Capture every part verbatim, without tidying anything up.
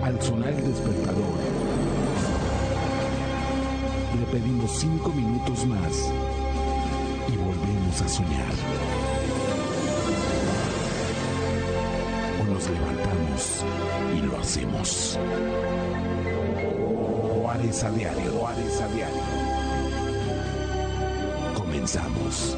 Al sonar el despertador, le pedimos cinco minutos más y volvemos a soñar. O nos levantamos y lo hacemos. Juárez a diario, Juárez a diario. Comenzamos.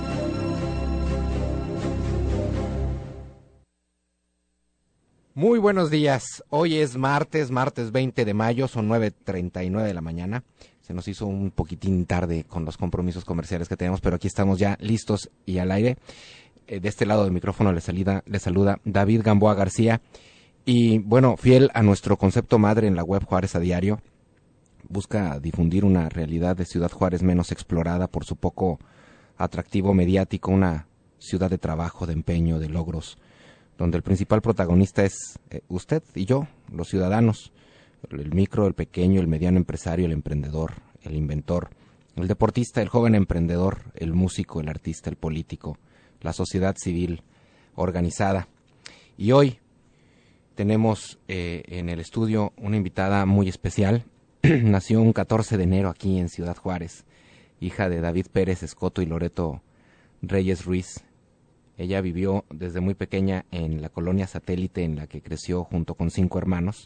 Muy buenos días, hoy es martes, martes veinte de mayo, son nueve treinta y nueve de la mañana, se nos hizo un poquitín tarde con los compromisos comerciales que tenemos, pero aquí estamos ya listos y al aire. Eh, de este lado del micrófono les saluda, les saluda David Gamboa García y bueno, fiel a nuestro concepto madre en la web Juárez a Diario, busca difundir una realidad de Ciudad Juárez menos explorada por su poco atractivo mediático, una ciudad de trabajo, de empeño, de logros, donde el principal protagonista es eh, usted y yo, los ciudadanos, el micro, el pequeño, el mediano empresario, el emprendedor, el inventor, el deportista, el joven emprendedor, el músico, el artista, el político, la sociedad civil organizada. Y hoy tenemos eh, en el estudio una invitada muy especial. Nació un catorce de enero aquí en Ciudad Juárez, hija de David Pérez Escoto y Loreto Reyes Ruiz. Ella vivió desde muy pequeña en la colonia Satélite, en la que creció junto con cinco hermanos.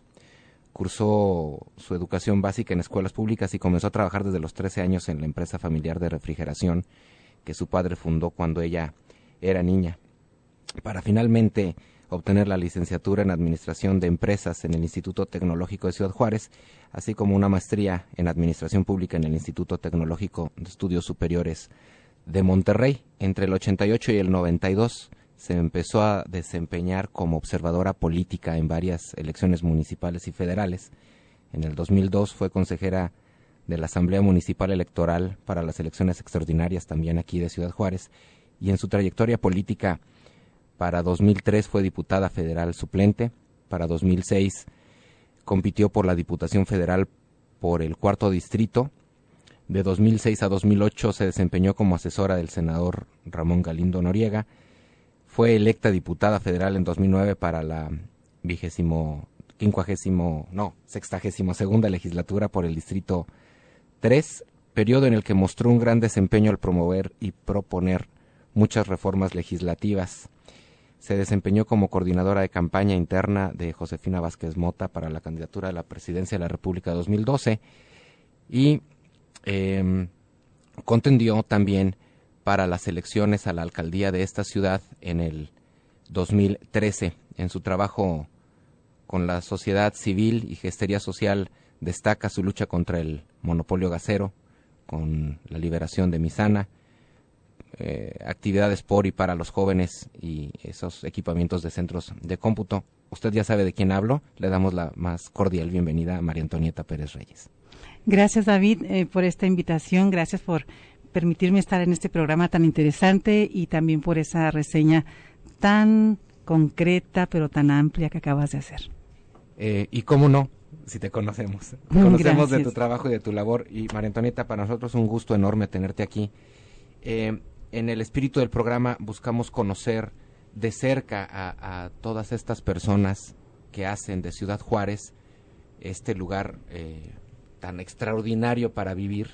Cursó su educación básica en escuelas públicas y comenzó a trabajar desde los trece años en la empresa familiar de refrigeración que su padre fundó cuando ella era niña, para finalmente obtener la licenciatura en Administración de Empresas en el Instituto Tecnológico de Ciudad Juárez, así como una maestría en Administración Pública en el Instituto Tecnológico de Estudios Superiores de Monterrey. Entre el ochenta y ocho y el noventa y dos se empezó a desempeñar como observadora política en varias elecciones municipales y federales. En el dos mil dos fue consejera de la Asamblea Municipal Electoral para las elecciones extraordinarias también aquí de Ciudad Juárez, y en su trayectoria política para dos mil tres fue diputada federal suplente. Para dos mil seis compitió por la Diputación Federal por el cuarto distrito. De dos mil seis a dos mil ocho se desempeñó como asesora del senador Ramón Galindo Noriega. Fue electa diputada federal en dos mil nueve para la vigésimo, quincuagésimo, no, sextagésimo segunda legislatura por el distrito tres, periodo en el que mostró un gran desempeño al promover y proponer muchas reformas legislativas. Se desempeñó como coordinadora de campaña interna de Josefina Vázquez Mota para la candidatura a la presidencia de la República dos mil doce y eh, contendió también para las elecciones a la alcaldía de esta ciudad en el dos mil trece. En su trabajo con la sociedad civil y gestería social destaca su lucha contra el monopolio gasero, con la liberación de Misana, Eh, actividades por y para los jóvenes y esos equipamientos de centros de cómputo. Usted ya sabe de quién hablo. Le damos la más cordial bienvenida a María Antonieta Pérez Reyes. Gracias, David, eh, por esta invitación. Gracias por permitirme estar en este programa tan interesante y también por esa reseña tan concreta pero tan amplia que acabas de hacer. Eh, y cómo no, si te conocemos. Te conocemos Gracias. de tu trabajo y de tu labor. Y María Antonieta, para nosotros es un gusto enorme tenerte aquí. Eh, En el espíritu del programa buscamos conocer de cerca a, a todas estas personas que hacen de Ciudad Juárez este lugar eh, tan extraordinario para vivir,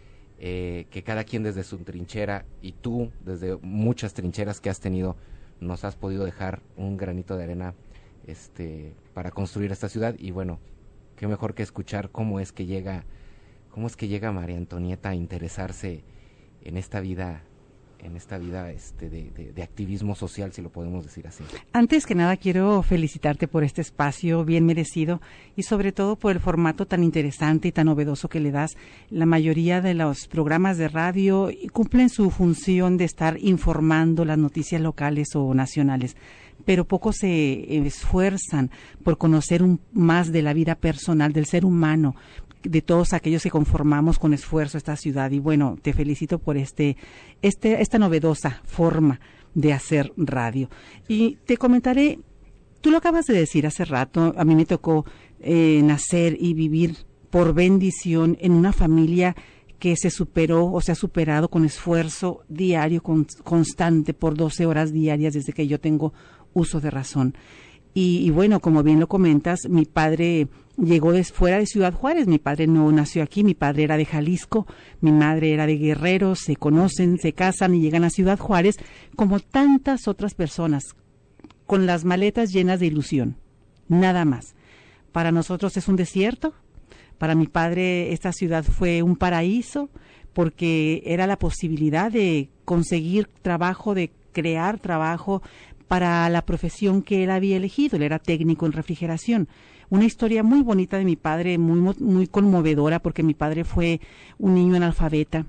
eh, que cada quien desde su trinchera y tú desde muchas trincheras que has tenido nos has podido dejar un granito de arena este, para construir esta ciudad. Y bueno, qué mejor que escuchar cómo es que llega, cómo es que llega María Antonieta a interesarse en esta vida en esta vida este de, de, de activismo social, si lo podemos decir así. Antes que nada quiero felicitarte por este espacio bien merecido y sobre todo por el formato tan interesante y tan novedoso que le das. La mayoría de los programas de radio cumplen su función de estar informando las noticias locales o nacionales, pero pocos se esfuerzan por conocer un, más de la vida personal del ser humano, de todos aquellos que conformamos con esfuerzo esta ciudad. Y bueno, te felicito por este, este, esta novedosa forma de hacer radio. Y te comentaré, tú lo acabas de decir hace rato, a mí me tocó eh, nacer y vivir por bendición en una familia que se superó o se ha superado con esfuerzo diario, con, constante, por doce horas diarias desde que yo tengo uso de razón. Y, y bueno, como bien lo comentas, mi padre llegó de fuera de Ciudad Juárez, mi padre no nació aquí, mi padre era de Jalisco, mi madre era de Guerrero, se conocen, se casan y llegan a Ciudad Juárez, como tantas otras personas, con las maletas llenas de ilusión, nada más. Para nosotros es un desierto, para mi padre esta ciudad fue un paraíso, porque era la posibilidad de conseguir trabajo, de crear trabajo para la profesión que él había elegido. Él era técnico en refrigeración. Una historia muy bonita de mi padre, muy, muy conmovedora, porque mi padre fue un niño analfabeta.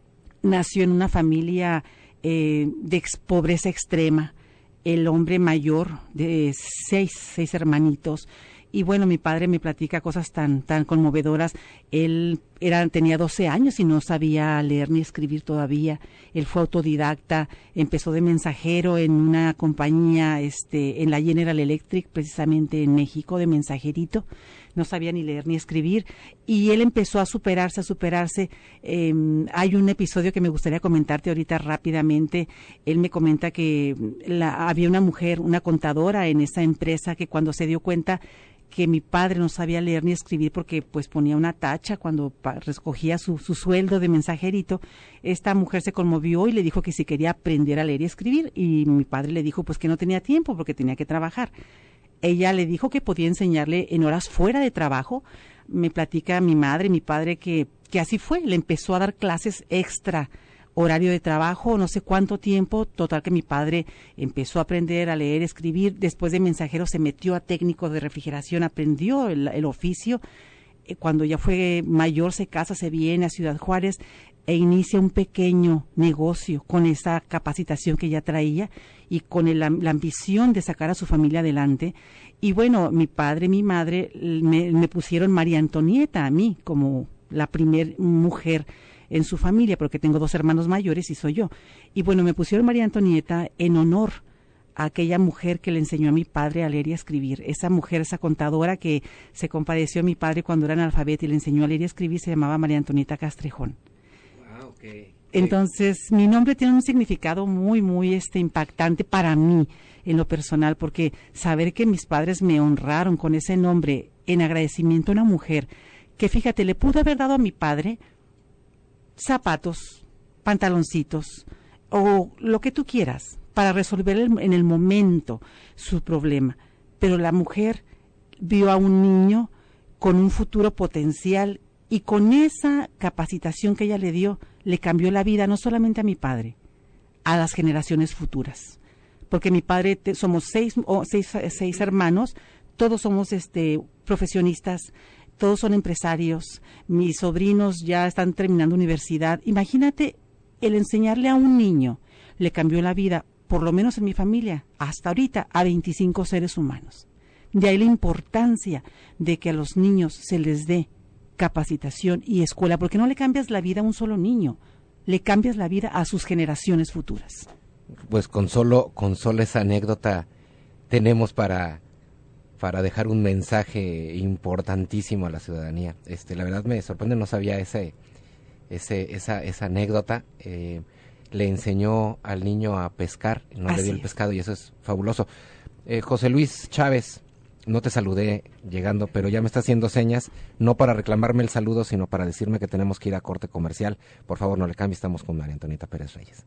Nació en una familia eh, de ex pobreza extrema. El hombre mayor de seis, seis hermanitos. Y bueno, mi padre me platica cosas tan tan conmovedoras. Él era tenía doce años y no sabía leer ni escribir todavía. Él fue autodidacta, empezó de mensajero en una compañía, este, en la General Electric, precisamente en México, de mensajerito. No sabía ni leer ni escribir. Y él empezó a superarse, a superarse. Eh, hay un episodio que me gustaría comentarte ahorita rápidamente. Él me comenta que la, había una mujer, una contadora en esa empresa, que cuando se dio cuenta que mi padre no sabía leer ni escribir, porque pues ponía una tacha cuando recogía su, su sueldo de mensajerito, esta mujer se conmovió y le dijo que si quería aprender a leer y escribir, y mi padre le dijo pues que no tenía tiempo porque tenía que trabajar. Ella le dijo que podía enseñarle en horas fuera de trabajo. Me platica mi madre, mi padre, que, que así fue, le empezó a dar clases extra, horario de trabajo, no sé cuánto tiempo, total que mi padre empezó a aprender a leer, escribir. Después de mensajero se metió a técnico de refrigeración, aprendió el, el oficio. Cuando ya fue mayor se casa, se viene a Ciudad Juárez e inicia un pequeño negocio con esa capacitación que ya traía y con el, la, la ambición de sacar a su familia adelante. Y bueno, mi padre, mi madre me, me pusieron María Antonieta a mí como la primer mujer en su familia, porque tengo dos hermanos mayores y soy yo. Y bueno, me pusieron María Antonieta en honor a aquella mujer que le enseñó a mi padre a leer y a escribir. Esa mujer, esa contadora que se compadeció a mi padre cuando era analfabeto y le enseñó a leer y a escribir, se llamaba María Antonieta Castrejón. Wow, okay. Entonces, mi nombre tiene un significado muy, muy este, impactante para mí, en lo personal, porque saber que mis padres me honraron con ese nombre en agradecimiento a una mujer que, fíjate, le pudo haber dado a mi padre zapatos, pantaloncitos o lo que tú quieras para resolver el, en el momento su problema, pero la mujer vio a un niño con un futuro potencial y con esa capacitación que ella le dio le cambió la vida no solamente a mi padre, a las generaciones futuras, porque mi padre te, somos seis, oh, seis, seis hermanos, todos somos este profesionistas. Todos son empresarios, mis sobrinos ya están terminando universidad. Imagínate, el enseñarle a un niño le cambió la vida, por lo menos en mi familia, hasta ahorita, a veinticinco seres humanos. De ahí la importancia de que a los niños se les dé capacitación y escuela, porque no le cambias la vida a un solo niño, le cambias la vida a sus generaciones futuras. Pues con solo, con solo esa anécdota tenemos para... para dejar un mensaje importantísimo a la ciudadanía. Este, la verdad me sorprende, no sabía ese, ese, esa, esa anécdota. Eh, le enseñó al niño a pescar, no Así le dio el es. pescado y eso es fabuloso. Eh, José Luis Chávez, no te saludé llegando, pero ya me está haciendo señas, no para reclamarme el saludo, sino para decirme que tenemos que ir a corte comercial. Por favor, no le cambie, estamos con María Antonieta Pérez Reyes.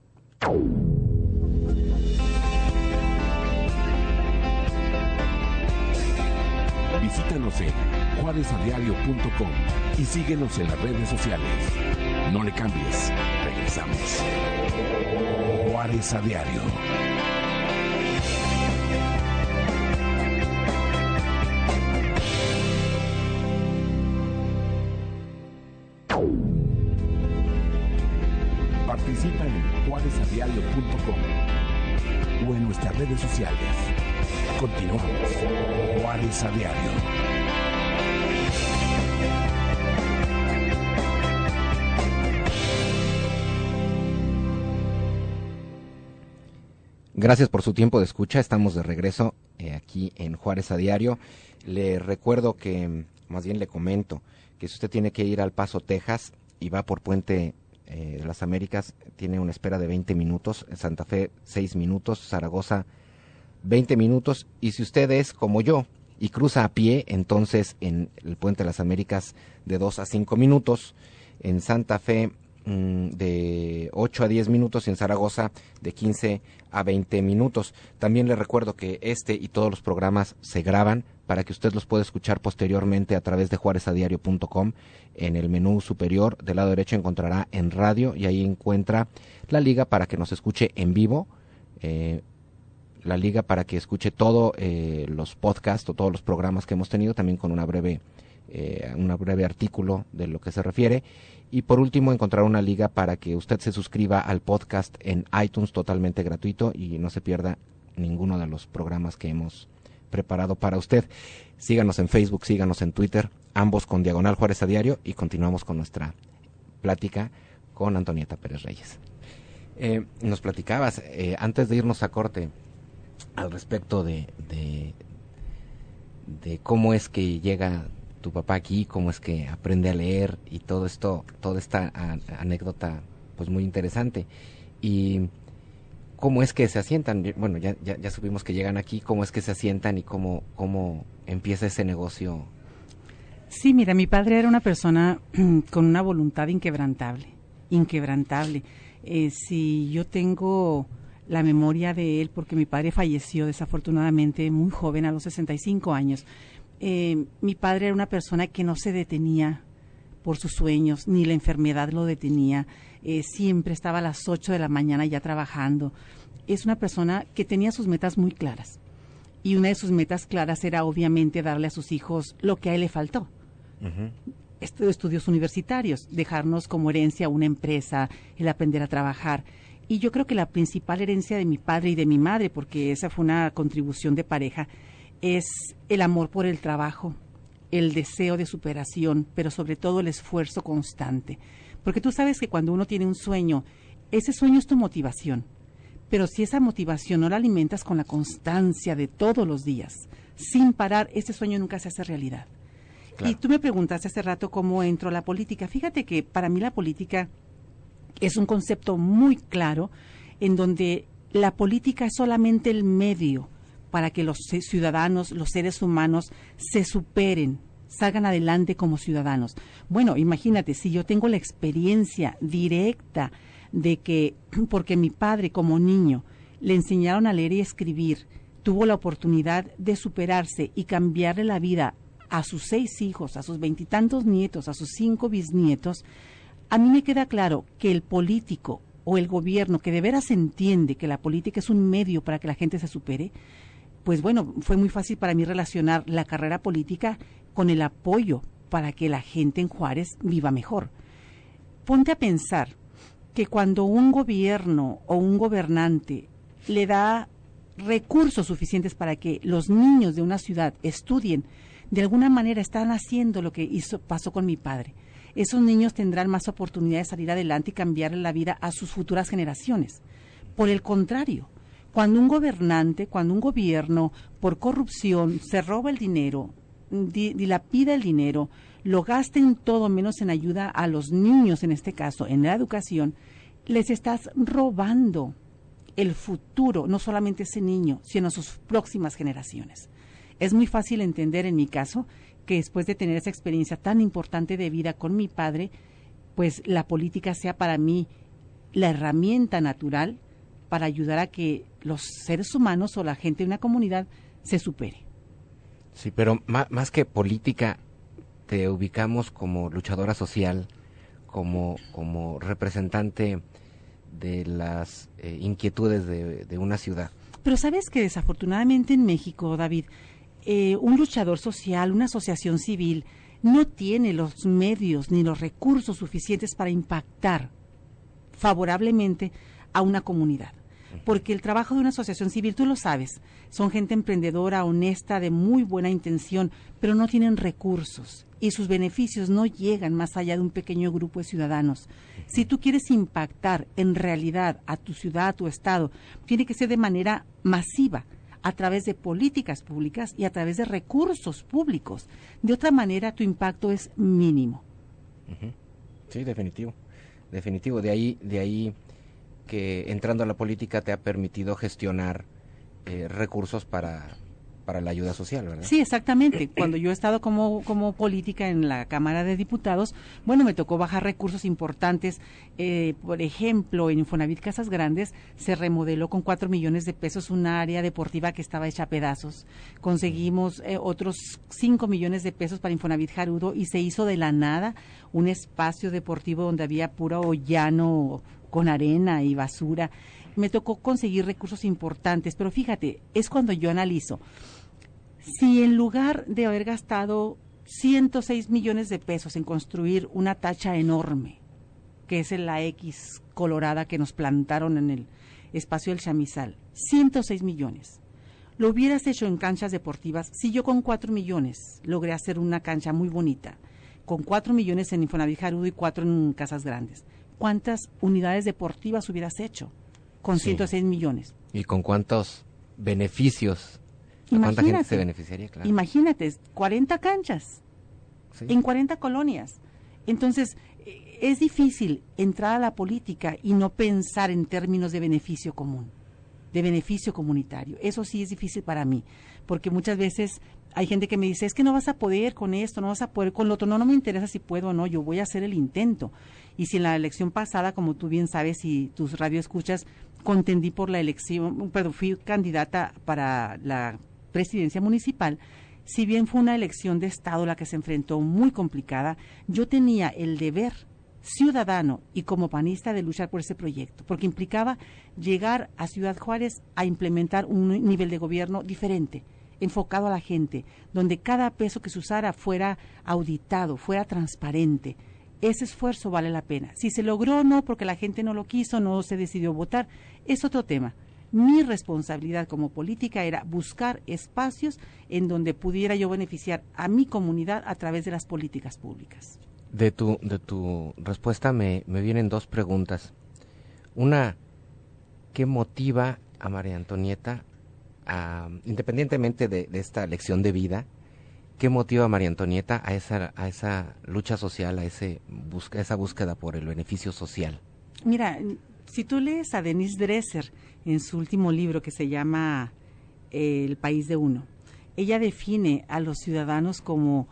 Visítanos en juárez a diario punto com y síguenos en las redes sociales. No le cambies, regresamos. Juárez a Diario. Participa en juárez a diario punto com o en nuestras redes sociales. Continuamos. Juárez a Diario. Gracias por su tiempo de escucha. Estamos de regreso eh, aquí en Juárez a Diario. Le recuerdo que, más bien le comento, que si usted tiene que ir al Paso, Texas, y va por Puente eh, de las Américas, tiene una espera de veinte minutos. En Santa Fe, seis minutos. Zaragoza, veinte minutos, y si usted es como yo y cruza a pie, entonces en el Puente de las Américas de dos a cinco minutos, en Santa Fe mmm, de ocho a diez minutos y en Zaragoza de quince a veinte minutos. También le recuerdo que este y todos los programas se graban para que usted los pueda escuchar posteriormente a través de juárez a diario punto com. En el menú superior del lado derecho encontrará en radio y ahí encuentra la liga para que nos escuche en vivo, eh, la liga para que escuche todos eh, los podcasts o todos los programas que hemos tenido, también con una breve, eh, una breve artículo de lo que se refiere. Y por último encontrar una liga para que usted se suscriba al podcast en iTunes totalmente gratuito y no se pierda ninguno de los programas que hemos preparado para usted. Síganos en Facebook, síganos en Twitter, ambos con Diagonal Juárez a Diario, y continuamos con nuestra plática con Antonieta Pérez Reyes. Eh, nos platicabas, eh, antes de irnos a corte, al respecto de, de, de cómo es que llega tu papá aquí, cómo es que aprende a leer y todo esto, toda esta a, anécdota pues muy interesante. Y cómo es que se asientan, bueno, ya, ya, ya supimos que llegan aquí, cómo es que se asientan y cómo, cómo empieza ese negocio. Sí, mira, mi padre era una persona con una voluntad inquebrantable, inquebrantable. Eh, si yo tengo la memoria de él, porque mi padre falleció desafortunadamente muy joven, a los sesenta y cinco años, eh, mi padre era una persona que no se detenía por sus sueños, ni la enfermedad lo detenía, eh, siempre estaba a las ocho de la mañana ya trabajando. Es una persona que tenía sus metas muy claras, y una de sus metas claras era obviamente darle a sus hijos lo que a él le faltó. Uh-huh. Est- estudios universitarios, dejarnos como herencia una empresa, el aprender a trabajar. Y yo creo que la principal herencia de mi padre y de mi madre, porque esa fue una contribución de pareja, es el amor por el trabajo, el deseo de superación, pero sobre todo el esfuerzo constante. Porque tú sabes que cuando uno tiene un sueño, ese sueño es tu motivación. Pero si esa motivación no la alimentas con la constancia de todos los días, sin parar, ese sueño nunca se hace realidad. Claro. Y tú me preguntaste hace rato cómo entro a la política. Fíjate que para mí la política es un concepto muy claro, en donde la política es solamente el medio para que los ciudadanos, los seres humanos, se superen, salgan adelante como ciudadanos. Bueno, imagínate, si yo tengo la experiencia directa de que, porque mi padre como niño le enseñaron a leer y escribir, tuvo la oportunidad de superarse y cambiarle la vida a sus seis hijos, a sus veintitantos nietos, a sus cinco bisnietos, a mí me queda claro que el político o el gobierno que de veras entiende que la política es un medio para que la gente se supere, pues bueno, fue muy fácil para mí relacionar la carrera política con el apoyo para que la gente en Juárez viva mejor. Ponte a pensar que cuando un gobierno o un gobernante le da recursos suficientes para que los niños de una ciudad estudien, de alguna manera están haciendo lo que hizo, pasó con mi padre. Esos niños tendrán más oportunidad de salir adelante y cambiarle la vida a sus futuras generaciones. Por el contrario, cuando un gobernante, cuando un gobierno, por corrupción, se roba el dinero, dilapida el dinero, lo gasta en todo menos en ayuda a los niños, en este caso, en la educación, les estás robando el futuro, no solamente ese niño, sino a sus próximas generaciones. Es muy fácil entender en mi caso que después de tener esa experiencia tan importante de vida con mi padre, pues la política sea para mí la herramienta natural para ayudar a que los seres humanos o la gente de una comunidad se supere. Sí, pero más, más que política, te ubicamos como luchadora social, como, como representante de las eh, inquietudes de, de una ciudad. Pero sabes que desafortunadamente en México, David, eh, un luchador social, una asociación civil, no tiene los medios ni los recursos suficientes para impactar favorablemente a una comunidad. Porque el trabajo de una asociación civil, tú lo sabes, son gente emprendedora, honesta, de muy buena intención, pero no tienen recursos y sus beneficios no llegan más allá de un pequeño grupo de ciudadanos. Si tú quieres impactar en realidad a tu ciudad, a tu estado, tiene que ser de manera masiva, a través de políticas públicas y a través de recursos públicos. De otra manera, tu impacto es mínimo. Sí, definitivo, definitivo. De ahí, de ahí que entrando a la política te ha permitido gestionar eh, recursos para, para la ayuda social, ¿verdad? Sí, exactamente. Cuando yo he estado como, como política en la Cámara de Diputados, bueno, me tocó bajar recursos importantes. Eh, por ejemplo, en Infonavit Casas Grandes se remodeló con cuatro millones de pesos una área deportiva que estaba hecha a pedazos. Conseguimos eh, otros cinco millones de pesos para Infonavit Jarudo y se hizo de la nada un espacio deportivo donde había puro llano con arena y basura. Me tocó conseguir recursos importantes, pero fíjate, es cuando yo analizo. Si en lugar de haber gastado ciento seis millones de pesos en construir una tacha enorme, que es la X colorada que nos plantaron en el espacio del Chamizal, ciento seis millones, lo hubieras hecho en canchas deportivas, si yo con cuatro millones logré hacer una cancha muy bonita, con cuatro millones en Infonavit Jarudo y cuatro en Casas Grandes, ¿cuántas unidades deportivas hubieras hecho con sí. ciento seis millones? ¿Y con cuántos beneficios? ¿Cuánta gente se beneficiaría? Claro. Imagínate, cuarenta canchas sí. en cuarenta colonias. Entonces, es difícil entrar a la política y no pensar en términos de beneficio común, de beneficio comunitario. Eso sí es difícil para mí, porque muchas veces hay gente que me dice, es que no vas a poder con esto, no vas a poder con lo otro. No, no me interesa si puedo o no, yo voy a hacer el intento. Y si en la elección pasada, como tú bien sabes y tus radioescuchas, contendí por la elección, perdón, fui candidata para la presidencia municipal, si bien fue una elección de Estado la que se enfrentó muy complicada, yo tenía el deber ciudadano y como panista de luchar por ese proyecto, porque implicaba llegar a Ciudad Juárez a implementar un nivel de gobierno diferente, enfocado a la gente, donde cada peso que se usara fuera auditado, fuera transparente. Ese esfuerzo vale la pena. Si se logró o no, porque la gente no lo quiso, no se decidió votar, es otro tema. Mi responsabilidad como política era buscar espacios en donde pudiera yo beneficiar a mi comunidad a través de las políticas públicas. De tu, de tu respuesta me, me vienen dos preguntas. Una, ¿qué motiva a María Antonieta, a, independientemente de, de esta lección de vida, qué motiva a María Antonieta a esa, a esa lucha social, a ese busca, a esa búsqueda por el beneficio social? Mira, si tú lees a Denise Dresser en su último libro que se llama eh, El País de Uno, ella define a los ciudadanos como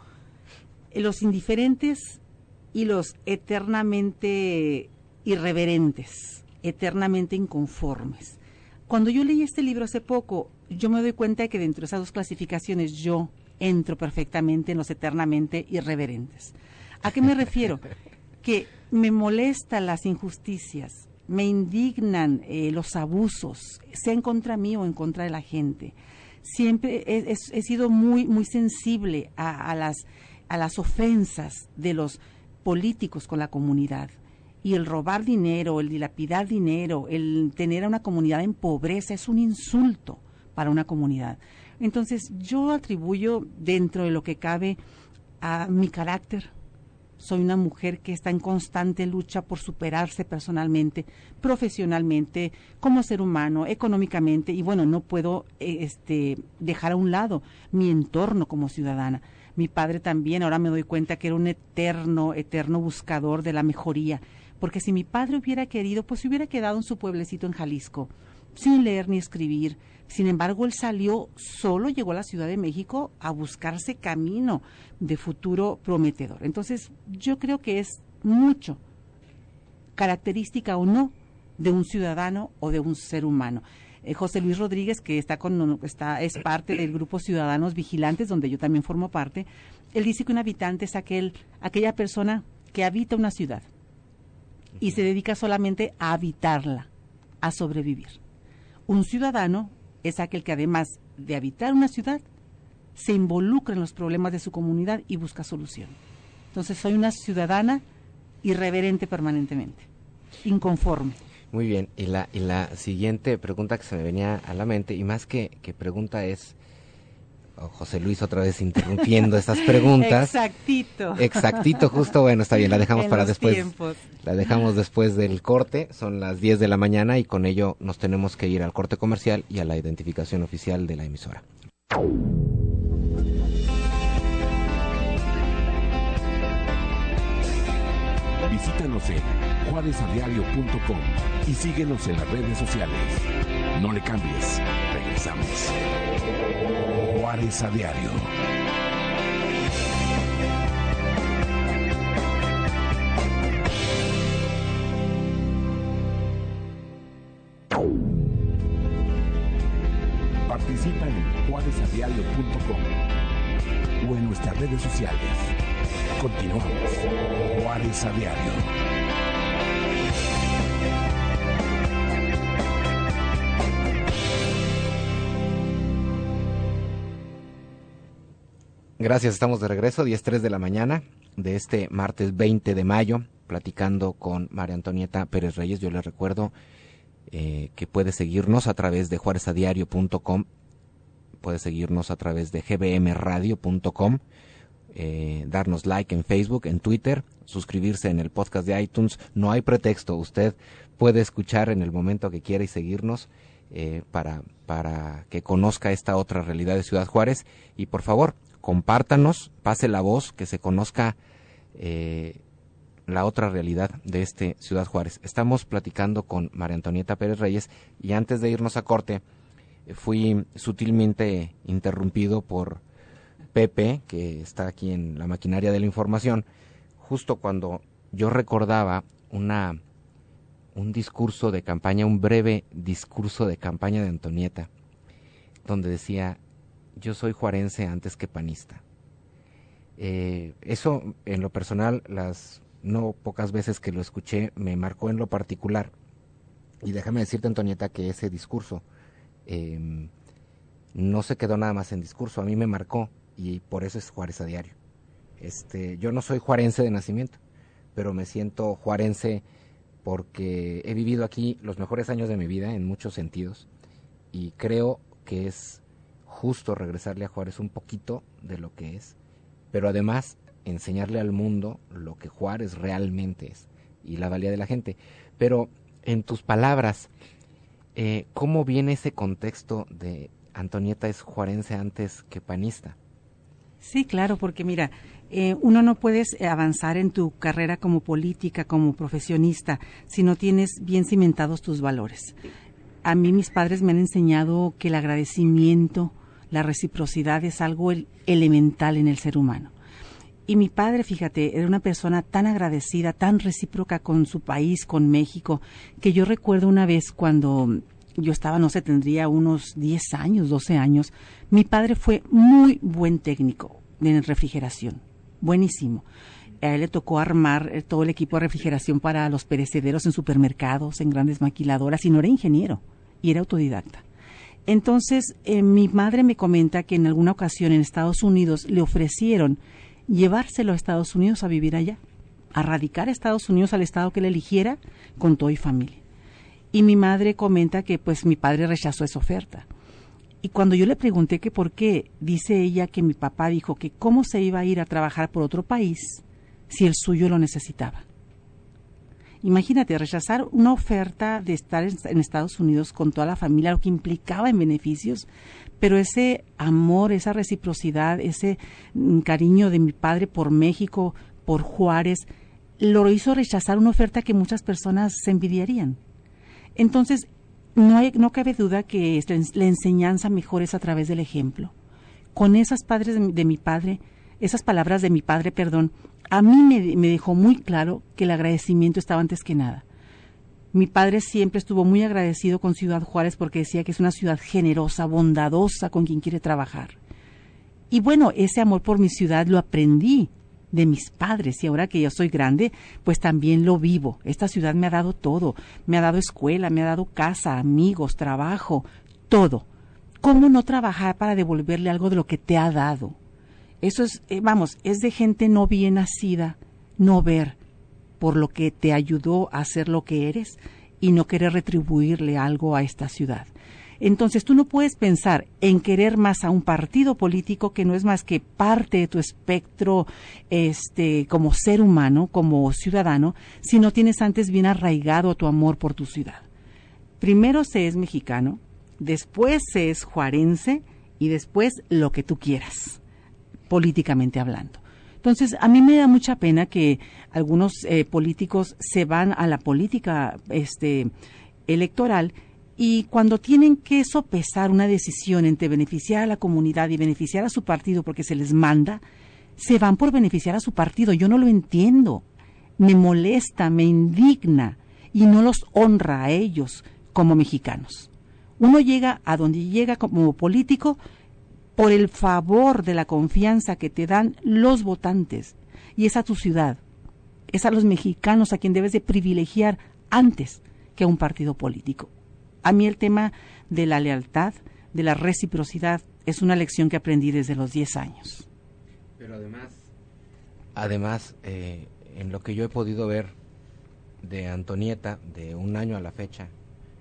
los indiferentes y los eternamente irreverentes, eternamente inconformes. Cuando yo leí este libro hace poco, yo me doy cuenta de que dentro de esas dos clasificaciones yo entro perfectamente en los eternamente irreverentes. ¿A qué me refiero? Que me molestan las injusticias, me indignan eh, los abusos, sea en contra mí o en contra de la gente. Siempre he, he, he sido muy muy sensible a, a las a las ofensas de los políticos con la comunidad. Y el robar dinero, el dilapidar dinero, el tener a una comunidad en pobreza es un insulto para una comunidad. Entonces yo atribuyo dentro de lo que cabe a mi carácter. Soy una mujer que está en constante lucha por superarse personalmente, profesionalmente, como ser humano, económicamente, y bueno, no puedo este, dejar a un lado mi entorno como ciudadana. Mi padre también, ahora me doy cuenta que era un eterno, eterno buscador de la mejoría, porque si mi padre hubiera querido, pues se hubiera quedado en su pueblecito en Jalisco, sin leer ni escribir. Sin embargo, él salió solo, llegó a la Ciudad de México a buscarse camino de futuro prometedor. Entonces, yo creo que es mucho característica o no de un ciudadano o de un ser humano. Eh, José Luis Rodríguez, que está con está es parte del grupo Ciudadanos Vigilantes, donde yo también formo parte, él dice que un habitante es aquel aquella persona que habita una ciudad y se dedica solamente a habitarla, a sobrevivir. Un ciudadano es aquel que además de habitar una ciudad, se involucra en los problemas de su comunidad y busca solución. Entonces soy una ciudadana irreverente permanentemente, inconforme. Muy bien, y la, y la siguiente pregunta que se me venía a la mente, y más que, que pregunta es, oh, José Luis otra vez interrumpiendo estas preguntas. Exactito. Exactito, justo, bueno, está bien, la dejamos en para los después. Tiempos. La dejamos después del corte, son las diez de la mañana y con ello nos tenemos que ir al corte comercial y a la identificación oficial de la emisora. Visítanos en juárez a diario punto com y síguenos en las redes sociales. No le cambies. Regresamos. Regresamos. Juárez a diario. Participa en juárez a diario punto com o en nuestras redes sociales. Continuamos. Juárez a diario. Gracias, estamos de regreso, diez tres de la mañana de este martes veinte de mayo, platicando con María Antonieta Pérez Reyes. Yo les recuerdo eh, que puede seguirnos a través de juárez a diario punto com, puede seguirnos a través de g b m radio punto com, eh, darnos like en Facebook, en Twitter, suscribirse en el podcast de iTunes. No hay pretexto, usted puede escuchar en el momento que quiera y seguirnos eh, para, para que conozca esta otra realidad de Ciudad Juárez. Y por favor, compártanos, pase la voz, que se conozca eh, la otra realidad de este Ciudad Juárez. Estamos platicando con María Antonieta Pérez Reyes y antes de irnos a corte eh, fui sutilmente interrumpido por Pepe, que está aquí en la maquinaria de la información, justo cuando yo recordaba una un discurso de campaña, un breve discurso de campaña de Antonieta, donde decía: yo soy juarense antes que panista. Eh, eso, en lo personal, las no pocas veces que lo escuché, me marcó en lo particular. Y déjame decirte, Antonieta, que ese discurso eh, no se quedó nada más en discurso, a mí me marcó, y por eso es Juárez a diario. Este, yo no soy juarense de nacimiento, pero me siento juarense porque he vivido aquí los mejores años de mi vida en muchos sentidos, y creo que es justo regresarle a Juárez un poquito de lo que es, pero además enseñarle al mundo lo que Juárez realmente es y la valía de la gente. Pero en tus palabras, eh, ¿cómo viene ese contexto de Antonieta es juarense antes que panista? Sí, claro, porque mira, eh, uno no puedes avanzar en tu carrera como política, como profesionista, si no tienes bien cimentados tus valores. A mí mis padres me han enseñado que el agradecimiento, la reciprocidad es algo el, elemental en el ser humano. Y mi padre, fíjate, era una persona tan agradecida, tan recíproca con su país, con México, que yo recuerdo una vez cuando yo estaba, no sé, tendría unos diez años, doce años, mi padre fue muy buen técnico en refrigeración, buenísimo. A él le tocó armar todo el equipo de refrigeración para los perecederos en supermercados, en grandes maquiladoras, y no era ingeniero, y era autodidacta. Entonces, eh, mi madre me comenta que en alguna ocasión en Estados Unidos le ofrecieron llevárselo a Estados Unidos a vivir allá, a radicar a Estados Unidos, al estado que le eligiera, con todo y familia. Y mi madre comenta que pues mi padre rechazó esa oferta. Y cuando yo le pregunté que por qué, dice ella que mi papá dijo que cómo se iba a ir a trabajar por otro país si el suyo lo necesitaba. Imagínate, rechazar una oferta de estar en Estados Unidos con toda la familia, lo que implicaba en beneficios, pero ese amor, esa reciprocidad, ese cariño de mi padre por México, por Juárez, lo hizo rechazar una oferta que muchas personas se envidiarían. Entonces, no hay, no cabe duda que la enseñanza mejor es a través del ejemplo. Con esas padres de, de mi padre, esas palabras de mi padre, perdón, a mí me, me dejó muy claro que el agradecimiento estaba antes que nada. Mi padre siempre estuvo muy agradecido con Ciudad Juárez porque decía que es una ciudad generosa, bondadosa, con quien quiere trabajar. Y bueno, ese amor por mi ciudad lo aprendí de mis padres, y ahora que yo soy grande, pues también lo vivo. Esta ciudad me ha dado todo, me ha dado escuela, me ha dado casa, amigos, trabajo, todo. ¿Cómo no trabajar para devolverle algo de lo que te ha dado? Eso es, eh, vamos, es de gente no bien nacida, no ver por lo que te ayudó a ser lo que eres y no querer retribuirle algo a esta ciudad. Entonces tú no puedes pensar en querer más a un partido político que no es más que parte de tu espectro este, como ser humano, como ciudadano, si no tienes antes bien arraigado tu amor por tu ciudad. Primero se es mexicano, después se es juarense y después lo que tú quieras, políticamente hablando. Entonces, a mí me da mucha pena que algunos eh, políticos se van a la política este, electoral Y cuando tienen que sopesar una decisión entre beneficiar a la comunidad y beneficiar a su partido porque se les manda, se van por beneficiar a su partido. Yo no lo entiendo. Me molesta, me indigna y no los honra a ellos como mexicanos. Uno llega a donde llega como político por el favor de la confianza que te dan los votantes, y es a tu ciudad, es a los mexicanos a quien debes de privilegiar antes que a un partido político. A mí el tema de la lealtad, de la reciprocidad, es una lección que aprendí desde los diez años. Pero además, además eh, en lo que yo he podido ver de Antonieta, de un año a la fecha,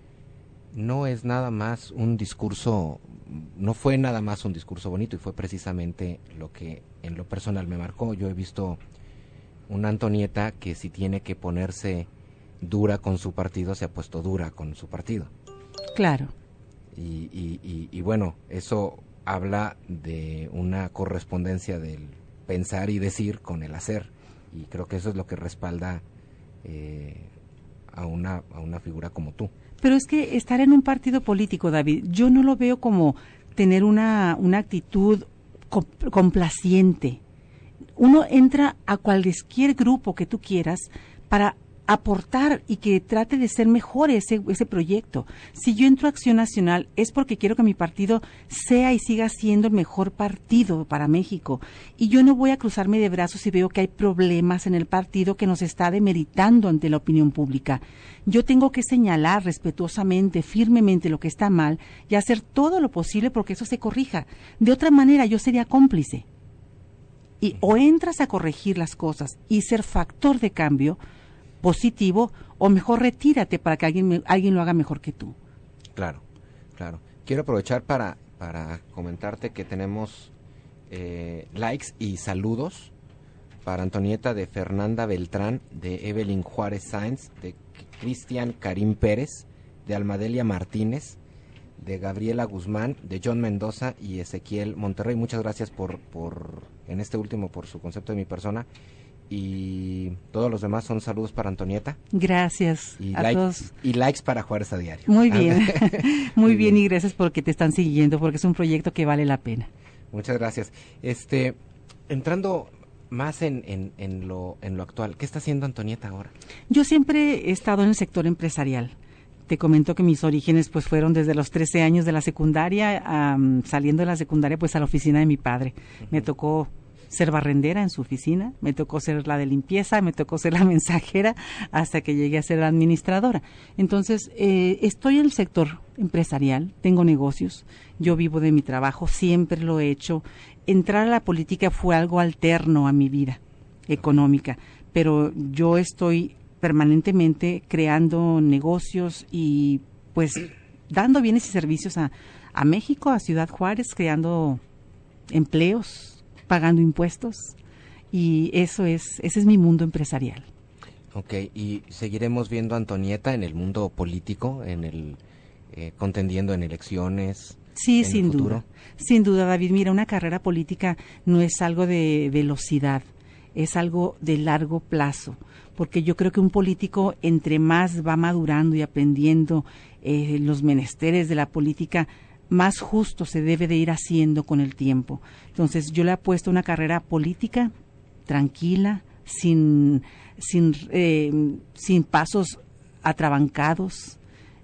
no es nada más un discurso, no fue nada más un discurso bonito, y fue precisamente lo que en lo personal me marcó. Yo he visto una Antonieta que si tiene que ponerse dura con su partido, se ha puesto dura con su partido. Claro. Y, y, y, y bueno, eso habla de una correspondencia del pensar y decir con el hacer, y creo que eso es lo que respalda eh, a una a una figura como tú. Pero es que estar en un partido político, David, yo no lo veo como tener una, una actitud complaciente. Uno entra a cualquier grupo que tú quieras para aportar y que trate de ser mejor ese, ese proyecto. Si yo entro a Acción Nacional es porque quiero que mi partido sea y siga siendo el mejor partido para México. Y yo no voy a cruzarme de brazos si veo que hay problemas en el partido que nos está demeritando ante la opinión pública. Yo tengo que señalar respetuosamente, firmemente lo que está mal y hacer todo lo posible porque eso se corrija. De otra manera yo sería cómplice. Y o entras a corregir las cosas y ser factor de cambio positivo, o mejor retírate para que alguien alguien lo haga mejor que tú. Claro, claro. Quiero aprovechar para, para comentarte que tenemos eh, likes y saludos para Antonieta de Fernanda Beltrán, de Evelyn Juárez Sáenz, de Cristian Karim Pérez, de Almadelia Martínez, de Gabriela Guzmán, de John Mendoza y Ezequiel Monterrey. Muchas gracias por, por en este último, por su concepto de mi persona. Y todos los demás son saludos para Antonieta. Gracias y a like, todos. Y likes para Juárez a Diario. Muy bien, muy bien, bien, y gracias porque te están siguiendo, porque es un proyecto que vale la pena. Muchas gracias. Este, entrando más en, en, en, lo, en lo actual, ¿qué está haciendo Antonieta ahora? Yo siempre he estado en el sector empresarial. Te comento que mis orígenes pues fueron desde los trece años de la secundaria, um, saliendo de la secundaria pues a la oficina de mi padre. Uh-huh. Me tocó ser barrendera en su oficina, me tocó ser la de limpieza, me tocó ser la mensajera, hasta que llegué a ser la administradora. Entonces, eh, estoy en el sector empresarial, tengo negocios, yo vivo de mi trabajo, siempre lo he hecho. Entrar a la política fue algo alterno a mi vida económica, pero yo estoy permanentemente creando negocios y pues dando bienes y servicios a, a México, a Ciudad Juárez, creando empleos, pagando impuestos, y eso es, ese es mi mundo empresarial. Ok, y seguiremos viendo a Antonieta en el mundo político, en el eh, contendiendo en elecciones. Sí, en sin el futuro. duda, sin duda, David. Mira, una carrera política no es algo de velocidad, es algo de largo plazo, porque yo creo que un político, entre más va madurando y aprendiendo eh, los menesteres de la política, más justo se debe de ir haciendo con el tiempo. Entonces, yo le apuesto a una carrera política tranquila, sin, sin, eh, sin pasos atrabancados,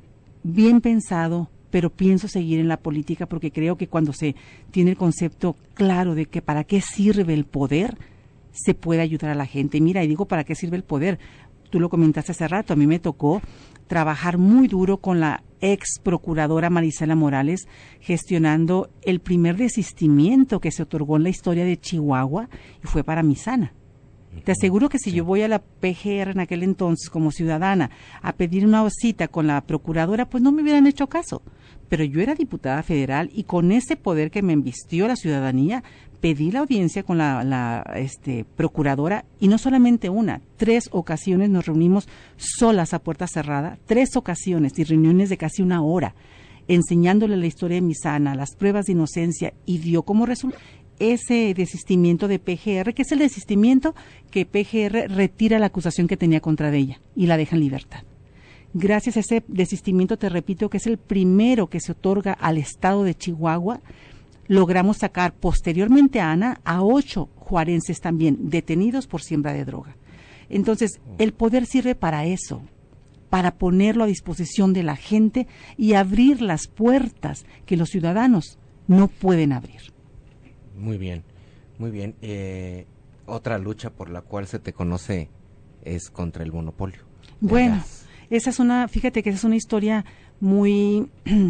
bien pensado, pero pienso seguir en la política porque creo que cuando se tiene el concepto claro de que para qué sirve el poder, se puede ayudar a la gente. Mira, y digo, ¿para qué sirve el poder? Tú lo comentaste hace rato, a mí me tocó trabajar muy duro con la ex procuradora Marisela Morales, gestionando el primer desistimiento que se otorgó en la historia de Chihuahua, y fue para Misana. Te aseguro que si sí. yo voy a la P G R en aquel entonces como ciudadana a pedir una cita con la procuradora, pues no me hubieran hecho caso. Pero yo era diputada federal y con ese poder que me embistió la ciudadanía, pedí la audiencia con la, la este, procuradora, y no solamente una, tres ocasiones nos reunimos solas a puerta cerrada, tres ocasiones y reuniones de casi una hora, enseñándole la historia de Misana, las pruebas de inocencia, y dio como resultado ese desistimiento de P G R, que es el desistimiento que P G R retira la acusación que tenía contra de ella y la deja en libertad. Gracias a ese desistimiento, te repito, que es el primero que se otorga al estado de Chihuahua, logramos sacar posteriormente a Ana a ocho juarenses también detenidos por siembra de droga. Entonces, el poder sirve para eso, para ponerlo a disposición de la gente y abrir las puertas que los ciudadanos no pueden abrir. Muy bien, muy bien. Eh, otra lucha por la cual se te conoce es contra el monopolio. Bueno, gas. esa es una, fíjate que esa es una historia muy,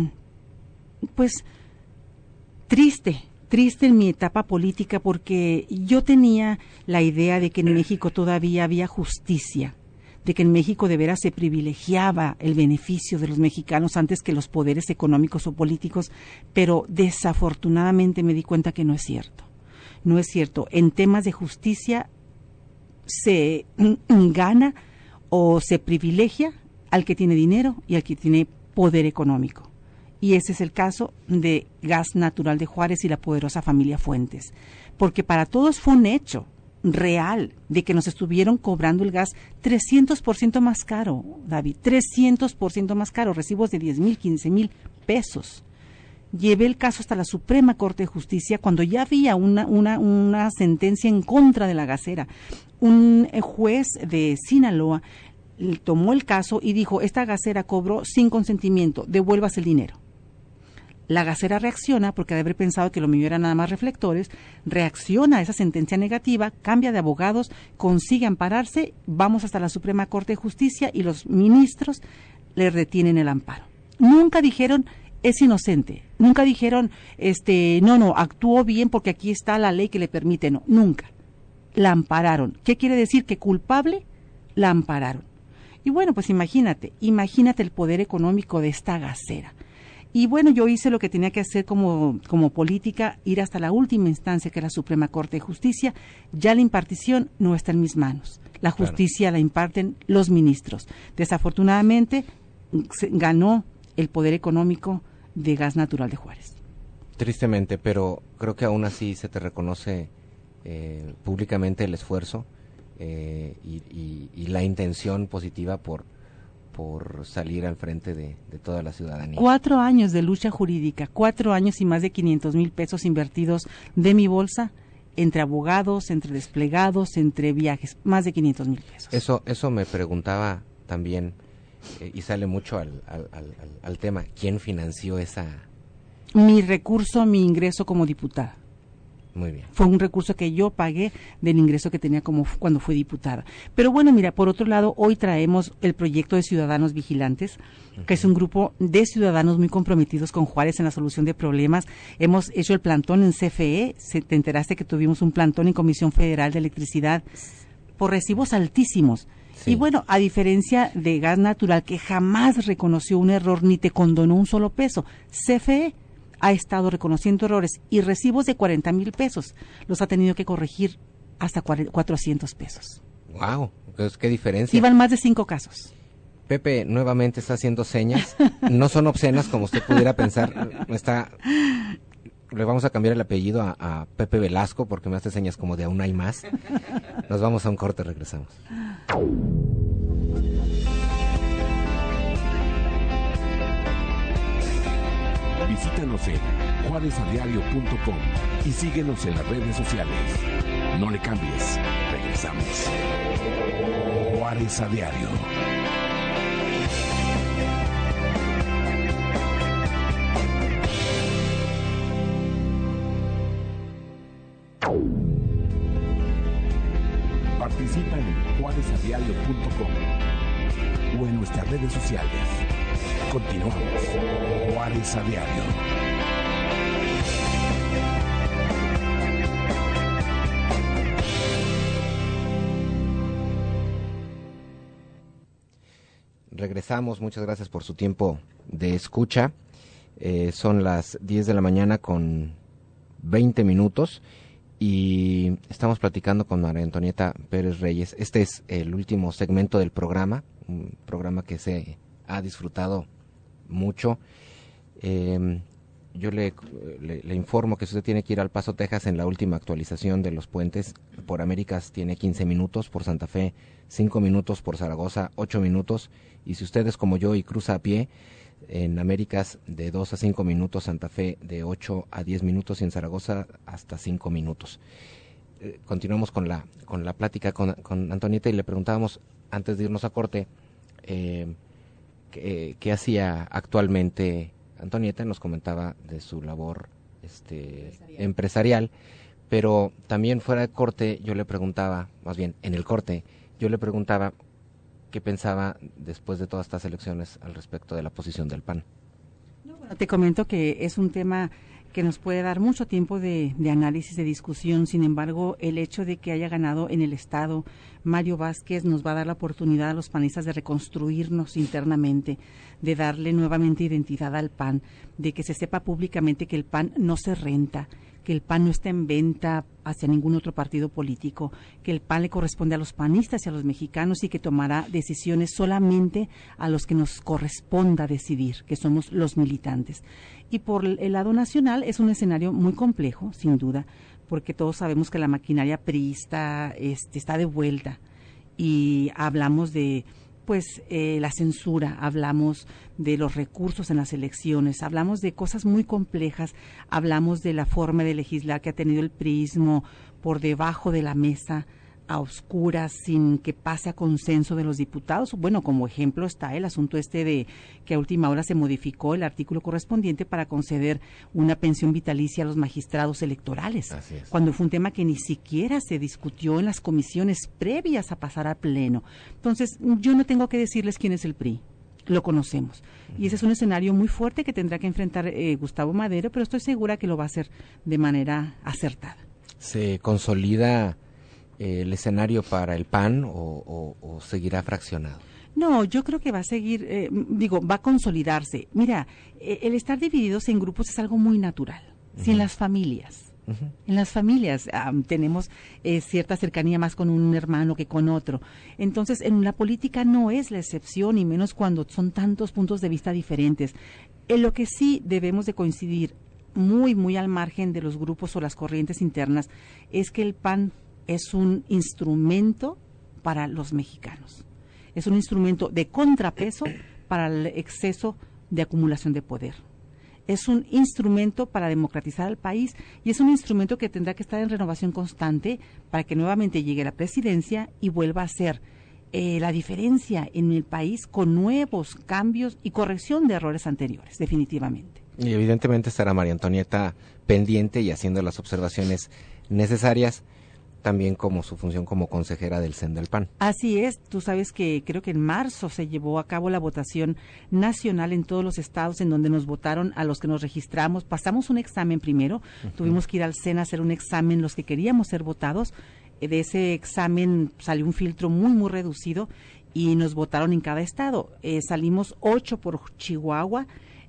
pues, triste, triste en mi etapa política, porque yo tenía la idea de que en México todavía había justicia, de que en México de veras se privilegiaba el beneficio de los mexicanos antes que los poderes económicos o políticos, pero desafortunadamente me di cuenta que no es cierto. No es cierto. En temas de justicia se gana o se privilegia al que tiene dinero y al que tiene poder económico. Y ese es el caso de Gas Natural de Juárez y la poderosa familia Fuentes. Porque para todos fue un hecho real de que nos estuvieron cobrando el gas trescientos por ciento más caro, David, trescientos por ciento más caro, recibos de diez mil, quince mil pesos. Llevé el caso hasta la Suprema Corte de Justicia cuando ya había una, una, una sentencia en contra de la gasera. Un juez de Sinaloa tomó el caso y dijo, esta gasera cobró sin consentimiento, devuélvase el dinero. La gasera reacciona, porque de haber pensado que lo mío era nada más reflectores, reacciona a esa sentencia negativa, cambia de abogados, consigue ampararse, vamos hasta la Suprema Corte de Justicia y los ministros le retienen el amparo. Nunca dijeron, es inocente, nunca dijeron, este, no, no, actuó bien porque aquí está la ley que le permite, no, nunca. La ampararon. ¿Qué quiere decir? Que culpable, la ampararon. Y bueno, pues imagínate, imagínate el poder económico de esta gasera. Y bueno, yo hice lo que tenía que hacer como, como política, ir hasta la última instancia, que es la Suprema Corte de Justicia. Ya la impartición no está en mis manos. La justicia claro. La imparten los ministros. Desafortunadamente, se ganó el poder económico de Gas Natural de Juárez. Tristemente, pero creo que aún así se te reconoce eh, públicamente el esfuerzo eh, y, y, y la intención positiva por por salir al frente de, de toda la ciudadanía. Cuatro años de lucha jurídica, cuatro años y más de quinientos mil pesos invertidos de mi bolsa, entre abogados, entre desplegados, entre viajes, más de quinientos mil pesos. Eso, eso me preguntaba también, eh, y sale mucho al, al, al, al tema, ¿quién financió esa? Mi recurso, mi ingreso como diputada. Muy bien. Fue un recurso que yo pagué del ingreso que tenía como cuando fui diputada. Pero bueno, mira, por otro lado, hoy traemos el proyecto de Ciudadanos Vigilantes, uh-huh. que es un grupo de ciudadanos muy comprometidos con Juárez en la solución de problemas. Hemos hecho el plantón en C F E, se, te enteraste que tuvimos un plantón en Comisión Federal de Electricidad por recibos altísimos. Sí. Y bueno, a diferencia de Gas Natural, que jamás reconoció un error ni te condonó un solo peso, C F E ha estado reconociendo errores y recibos de cuarenta mil pesos. Los ha tenido que corregir hasta cuatrocientos pesos. ¡Wow! ¿Qué diferencia? Iban más de cinco casos. Pepe nuevamente está haciendo señas. No son obscenas como usted pudiera pensar. Está... Le vamos a cambiar el apellido a, a Pepe Velasco porque me hace señas como de aún hay más. Nos vamos a un corte, regresamos. Visítanos en juárez a diario punto com y síguenos en las redes sociales. No le cambies, regresamos. Juárez a Diario. Participa en juárez a diario punto com o en nuestras redes sociales. Continuamos. Juárez a Diario. Regresamos, muchas gracias por su tiempo de escucha. Eh, son las diez de la mañana con veinte minutos y estamos platicando con María Antonieta Pérez Reyes. Este es el último segmento del programa, un programa que se ha disfrutado mucho. Eh, yo le, le, le informo que si usted tiene que ir al Paso, Texas, en la última actualización de los puentes, por Américas tiene quince minutos, por Santa Fe cinco minutos, por Zaragoza ocho minutos, y si usted es como yo y cruza a pie, en Américas de dos a cinco minutos, Santa Fe de ocho a diez minutos y en Zaragoza hasta cinco minutos. Eh, continuamos con la con la plática con, con Antonieta y le preguntábamos, antes de irnos a corte, eh, qué, qué hacía actualmente Antonieta. Nos comentaba de su labor este, empresarial. empresarial, pero también fuera de corte yo le preguntaba, más bien en el corte, yo le preguntaba qué pensaba después de todas estas elecciones al respecto de la posición del P A N. No, bueno, te comento que es un tema que nos puede dar mucho tiempo de, de análisis, de discusión. Sin embargo, el hecho de que haya ganado en el Estado Mario Vázquez nos va a dar la oportunidad a los panistas de reconstruirnos internamente, de darle nuevamente identidad al P A N, de que se sepa públicamente que el P A N no se renta, que el P A N no está en venta hacia ningún otro partido político, que el P A N le corresponde a los panistas y a los mexicanos y que tomará decisiones solamente a los que nos corresponda decidir, que somos los militantes. Y por el lado nacional es un escenario muy complejo, sin duda, porque todos sabemos que la maquinaria priista este, está de vuelta y hablamos de pues eh, la censura, hablamos de los recursos en las elecciones, hablamos de cosas muy complejas, hablamos de la forma de legislar que ha tenido el priismo por debajo de la mesa, a oscuras, sin que pase a consenso de los diputados. Bueno, como ejemplo está el asunto este de que a última hora se modificó el artículo correspondiente para conceder una pensión vitalicia a los magistrados electorales, cuando fue un tema que ni siquiera se discutió en las comisiones previas a pasar al Pleno. Entonces, yo no tengo que decirles quién es el P R I. Lo conocemos. Y ese es un escenario muy fuerte que tendrá que enfrentar eh, Gustavo Madero, pero estoy segura que lo va a hacer de manera acertada. ¿Se consolida el escenario para el P A N o, o, o seguirá fraccionado? No, yo creo que va a seguir, eh, digo, va a consolidarse. Mira, eh, el estar divididos en grupos es algo muy natural. Uh-huh. Si en las familias, uh-huh. en las familias um, tenemos eh, cierta cercanía más con un hermano que con otro. Entonces, en la política no es la excepción, y menos cuando son tantos puntos de vista diferentes. En lo que sí debemos de coincidir, muy, muy al margen de los grupos o las corrientes internas, es que el P A N es un instrumento para los mexicanos. Es un instrumento de contrapeso para el exceso de acumulación de poder. Es un instrumento para democratizar al país y es un instrumento que tendrá que estar en renovación constante para que nuevamente llegue a la presidencia y vuelva a ser eh, la diferencia en el país con nuevos cambios y corrección de errores anteriores, definitivamente. Y evidentemente estará María Antonieta pendiente y haciendo las observaciones necesarias, también como su función como consejera del C E N del P A N. Así es, tú sabes que creo que en marzo se llevó a cabo la votación nacional en todos los estados en donde nos votaron a los que nos registramos. Pasamos un examen primero, uh-huh. tuvimos que ir al C E N a hacer un examen los que queríamos ser votados. De ese examen salió un filtro muy, muy reducido y nos votaron en cada estado. Eh, salimos ocho por Chihuahua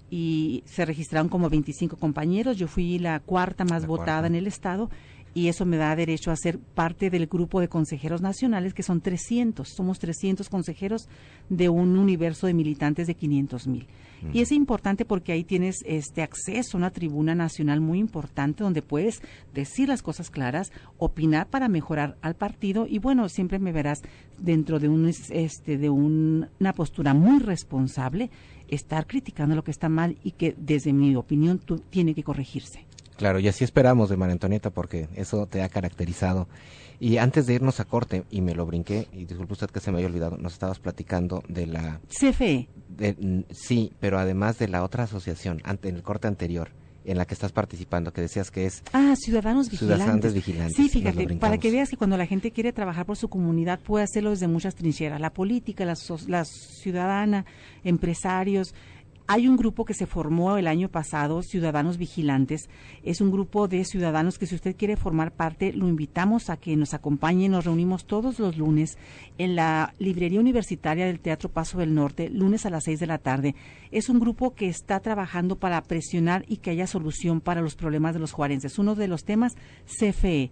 y se registraron como veinticinco compañeros. Yo fui la cuarta más la votada cuarta. en el estado. Y eso me da derecho a ser parte del grupo de consejeros nacionales, que son trescientos. Somos trescientos consejeros de un universo de militantes de quinientos mil. Mm. Y es importante porque ahí tienes este acceso a una tribuna nacional muy importante donde puedes decir las cosas claras, opinar para mejorar al partido y bueno, siempre me verás dentro de un este de un, una postura muy responsable, estar criticando lo que está mal y que desde mi opinión tú, tiene que corregirse. Claro, y así esperamos de María Antonieta, porque eso te ha caracterizado. Y antes de irnos a corte, y me lo brinqué, y disculpe usted que se me haya olvidado, nos estabas platicando de la... C F E. De, sí, pero además de la otra asociación, ante, en el corte anterior, en la que estás participando, que decías que es... Ah, Ciudadanos Vigilantes. Ciudadanos Vigilantes. Sí, fíjate, para que veas que cuando la gente quiere trabajar por su comunidad puede hacerlo desde muchas trincheras. La política, la, la ciudadana, empresarios... Hay un grupo que se formó el año pasado, Ciudadanos Vigilantes. Es un grupo de ciudadanos que si usted quiere formar parte, lo invitamos a que nos acompañe. Nos reunimos todos los lunes en la librería universitaria del Teatro Paso del Norte, lunes a las seis de la tarde. Es un grupo que está trabajando para presionar y que haya solución para los problemas de los juarenses. Uno de los temas, C F E.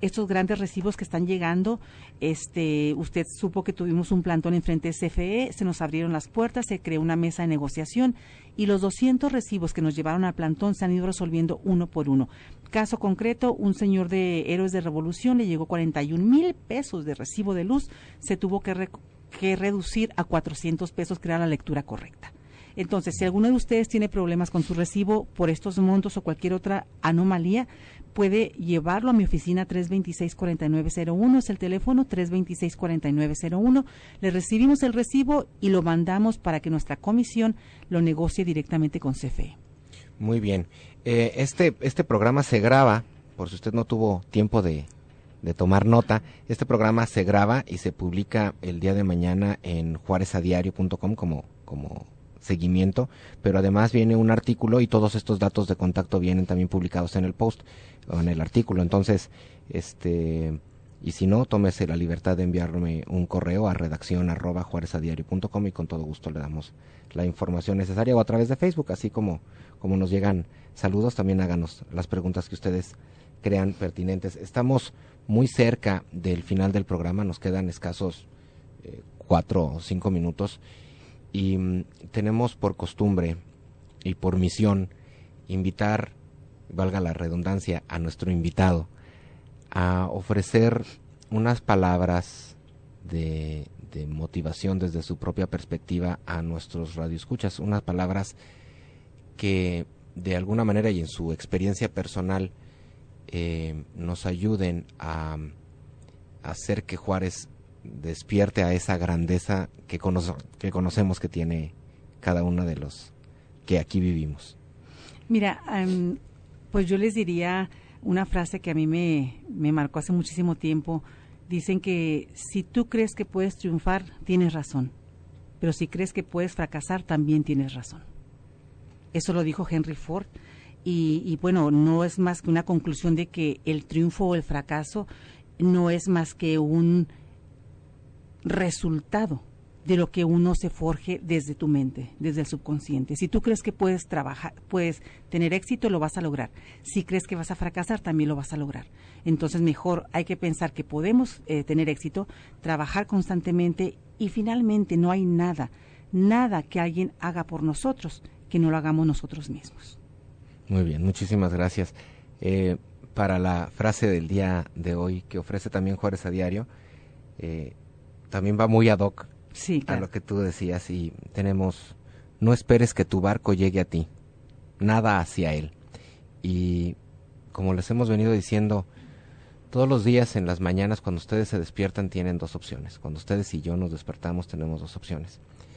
estos grandes recibos que están llegando. Este, usted supo que tuvimos un plantón enfrente de C F E, se nos abrieron las puertas, se creó una mesa de negociación y los doscientos recibos que nos llevaron al plantón se han ido resolviendo uno por uno. Caso concreto, un señor de Héroes de Revolución le llegó cuarenta y un mil pesos de recibo de luz, se tuvo que, re que reducir a cuatrocientos pesos, que era la lectura correcta. Entonces, si alguno de ustedes tiene problemas con su recibo por estos montos o cualquier otra anomalía, puede llevarlo a mi oficina tres dos seis, cuatro nueve cero uno, es el teléfono tres dos seis, cuatro nueve cero uno. Le recibimos el recibo y lo mandamos para que nuestra comisión lo negocie directamente con C F E. Muy bien. Eh, este, este programa se graba, por si usted no tuvo tiempo de, de tomar nota, este programa se graba y se publica el día de mañana en juarez a diario punto com como, como seguimiento, pero además viene un artículo y todos estos datos de contacto vienen también publicados en el post o en el artículo. Entonces, este, y si no, tómese la libertad de enviarme un correo a redacción arroba juarez a diario punto com y con todo gusto le damos la información necesaria, o a través de Facebook, así como, como nos llegan saludos, también háganos las preguntas que ustedes crean pertinentes. Estamos muy cerca del final del programa, nos quedan escasos eh, cuatro o cinco minutos y mm, tenemos por costumbre y por misión invitar, valga la redundancia, a nuestro invitado a ofrecer unas palabras de, de motivación desde su propia perspectiva a nuestros radioescuchas, unas palabras que de alguna manera y en su experiencia personal eh, nos ayuden a, a hacer que Juárez despierte a esa grandeza que, cono que conocemos que tiene cada uno de los que aquí vivimos. Mira, um, pues yo les diría una frase que a mí me, me marcó hace muchísimo tiempo. Dicen que si tú crees que puedes triunfar, tienes razón, pero si crees que puedes fracasar, también tienes razón. Eso lo dijo Henry Ford y, y bueno, no es más que una conclusión de que el triunfo o el fracaso no es más que un resultado de lo que uno se forje desde tu mente, desde el subconsciente. Si tú crees que puedes trabajar, puedes tener éxito, lo vas a lograr. Si crees que vas a fracasar, también lo vas a lograr. Entonces, mejor hay que pensar que podemos eh, tener éxito, trabajar constantemente y finalmente no hay nada, nada que alguien haga por nosotros que no lo hagamos nosotros mismos. Muy bien, muchísimas gracias. Eh, para la frase del día de hoy que ofrece también Juárez a Diario, eh, también va muy ad hoc sí, claro. a lo que tú decías y tenemos, no esperes que tu barco llegue a ti, nada hacia él. Y como les hemos venido diciendo, todos los días en las mañanas cuando ustedes se despiertan tienen dos opciones. Cuando ustedes y yo nos despertamos tenemos dos opciones.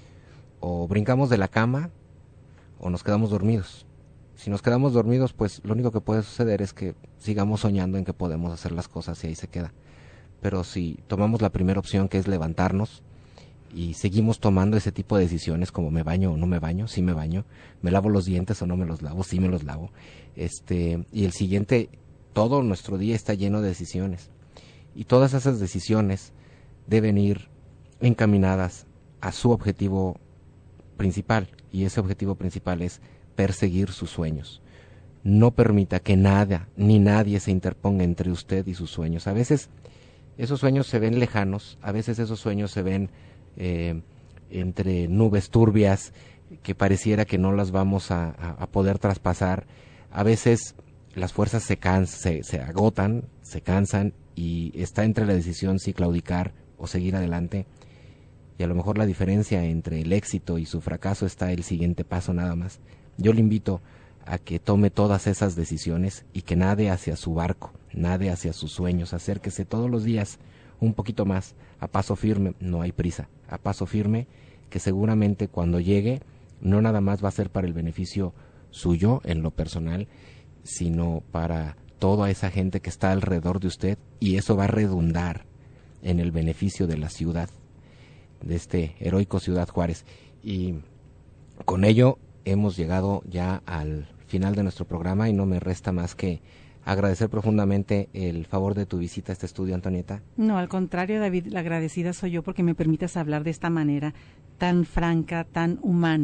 O brincamos de la cama o nos quedamos dormidos. Si nos quedamos dormidos, pues lo único que puede suceder es que sigamos soñando en que podemos hacer las cosas y ahí se queda. Pero si tomamos la primera opción, que es levantarnos, y seguimos tomando ese tipo de decisiones como me baño o no me baño, sí me baño, me lavo los dientes o no me los lavo, sí me los lavo, este, y el siguiente, todo nuestro día está lleno de decisiones, y todas esas decisiones deben ir encaminadas a su objetivo principal, y ese objetivo principal es perseguir sus sueños. No permita que nada ni nadie se interponga entre usted y sus sueños. A veces esos sueños se ven lejanos, a veces esos sueños se ven eh, entre nubes turbias que pareciera que no las vamos a, a, a poder traspasar. A veces las fuerzas se, can, se, se agotan, se cansan y está entre la decisión si claudicar o seguir adelante. Y a lo mejor la diferencia entre el éxito y su fracaso está el siguiente paso nada más. Yo le invito a que tome todas esas decisiones y que nade hacia su barco, nade hacia sus sueños, acérquese todos los días un poquito más, a paso firme, no hay prisa, a paso firme, que seguramente cuando llegue no nada más va a ser para el beneficio suyo en lo personal, sino para toda esa gente que está alrededor de usted, y eso va a redundar en el beneficio de la ciudad, de este heroico Ciudad Juárez. Y con ello hemos llegado ya al final de nuestro programa y no me resta más que agradecer profundamente el favor de tu visita a este estudio, Antonieta. No, al contrario, David, la agradecida soy yo porque me permitas hablar de esta manera tan franca, tan humana,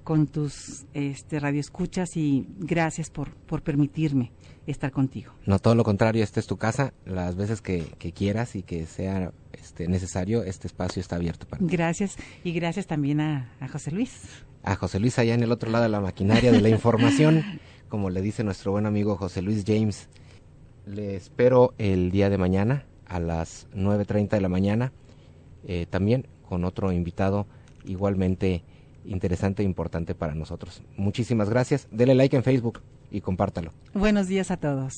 con tus este, radioescuchas y gracias por, por permitirme estar contigo. No, todo lo contrario, esta es tu casa, las veces que, que quieras y que sea este, necesario, este espacio está abierto para ti. Gracias, y gracias también a, a José Luis. A José Luis allá en el otro lado de la maquinaria de la información, como le dice nuestro buen amigo José Luis James. Le espero el día de mañana a las nueve treinta de la mañana, eh, también con otro invitado igualmente interesante e importante para nosotros. Muchísimas gracias. Dele like en Facebook y compártalo. Buenos días a todos.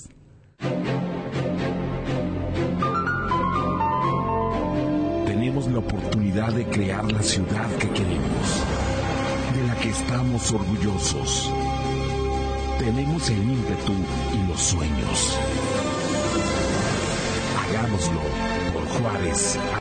Tenemos la oportunidad de crear la ciudad que queremos, de la que estamos orgullosos. Tenemos el ímpetu y los sueños. Hagámoslo por Juárez.